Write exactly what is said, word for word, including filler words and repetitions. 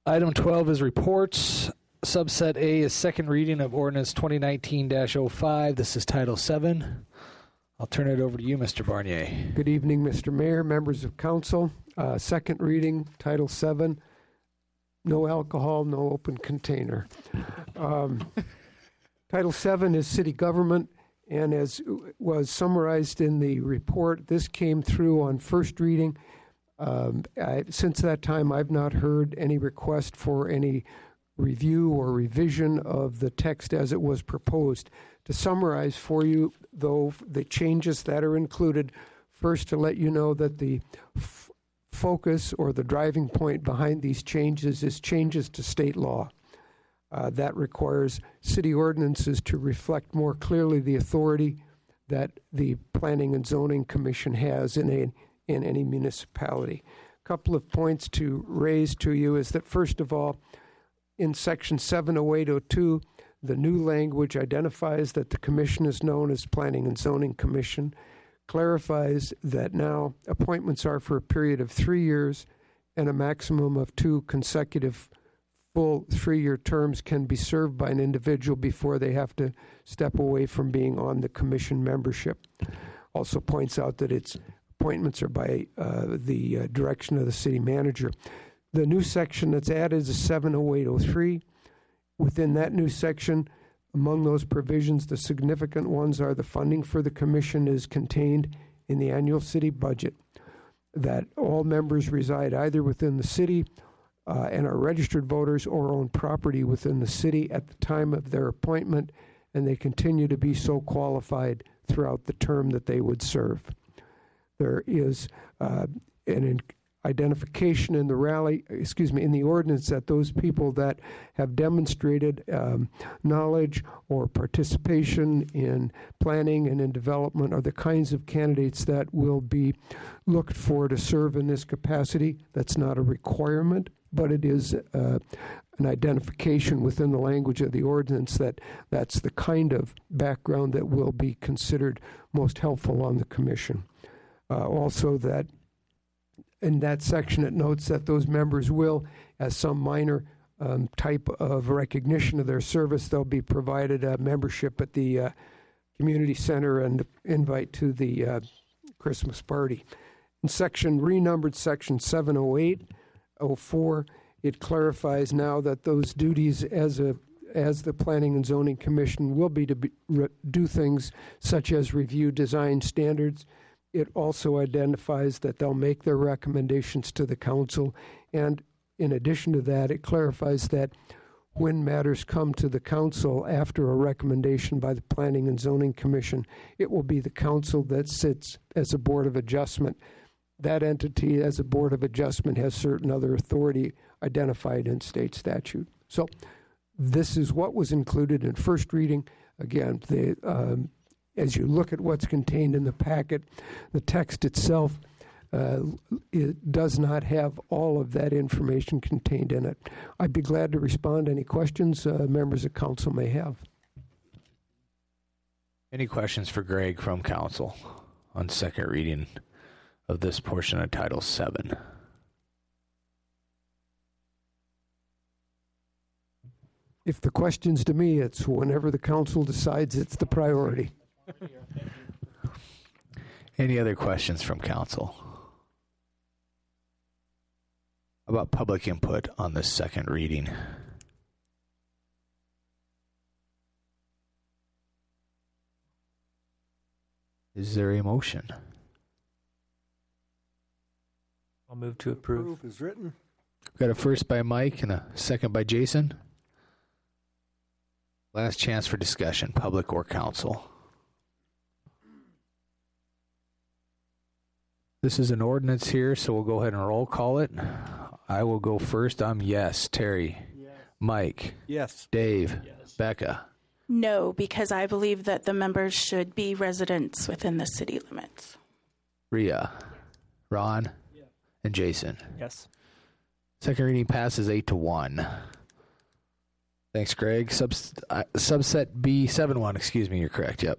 Item twelve is reports. Subset A is second reading of ordinance twenty nineteen dash oh five. This is Title seven. I'll turn it over to you, Mister Barnier. Good evening, Mister Mayor, members of council. Uh, second reading, Title seven, no alcohol, no open container. Um, Title seven is city government, and as was summarized in the report, this came through on first reading. Um, I, since that time, I've not heard any request for any review or revision of the text as it was proposed. To summarize for you, though, the changes that are included, first to let you know that the f- focus or the driving point behind these changes is changes to state law. Uh, that requires city ordinances to reflect more clearly the authority that the Planning and Zoning Commission has in a in any municipality. A couple of points to raise to you is that, first of all, in Section seven oh eight oh two, the new language identifies that the commission is known as Planning and Zoning Commission, clarifies that now appointments are for a period of three years and a maximum of two consecutive full three-year terms can be served by an individual before they have to step away from being on the commission membership. Also points out that its appointments are by uh, the uh, direction of the city manager. The new section that's added is seven oh eight oh three. Within that new section, among those provisions, the significant ones are the funding for the commission is contained in the annual city budget, that all members reside either within the city uh, and are registered voters or own property within the city at the time of their appointment, and they continue to be so qualified throughout the term that they would serve. There is uh, an identification in the rally, excuse me, in the ordinance that those people that have demonstrated um, knowledge or participation in planning and in development are the kinds of candidates that will be looked for to serve in this capacity. That's not a requirement, but it is uh, an identification within the language of the ordinance that that's the kind of background that will be considered most helpful on the commission. Uh, also that in that section, it notes that those members will, as some minor um, type of recognition of their service, they'll be provided a membership at the uh, community center and invite to the uh, Christmas party. In section, renumbered section seven oh eight oh four, it clarifies now that those duties as a as the Planning and Zoning Commission will be to be, re, do things such as review design standards. It also identifies that they'll make their recommendations to the council, and in addition to that, it clarifies that when matters come to the council after a recommendation by the Planning and Zoning Commission, it will be the council that sits as a board of adjustment. That entity as a board of adjustment has certain other authority identified in state statute. So this is what was included in first reading. Again, the um, as you look at what's contained in the packet, the text itself uh, it does not have all of that information contained in it. I'd be glad to respond to any questions uh, members of council may have. Any questions for Greg from council on second reading of this portion of Title seven? If the question's to me, it's whenever the council decides it's the priority. Any other questions from council about public input on this second reading? Is there a motion? I'll move to approve. Approve is written. Got a first by Mike and a second by Jason. Last chance for discussion, public or council. This is an ordinance here, so we'll go ahead and roll call it. I will go first. I'm yes. Terry? Yes. Mike? Yes. Dave? Yes. Becca? No, because I believe that the members should be residents within the city limits. Rhea? Ron? Yes. And Jason? Yes. Second reading passes eight to one. Thanks, Greg. Subs- uh, subset B, seven one, excuse me, you're correct, yep.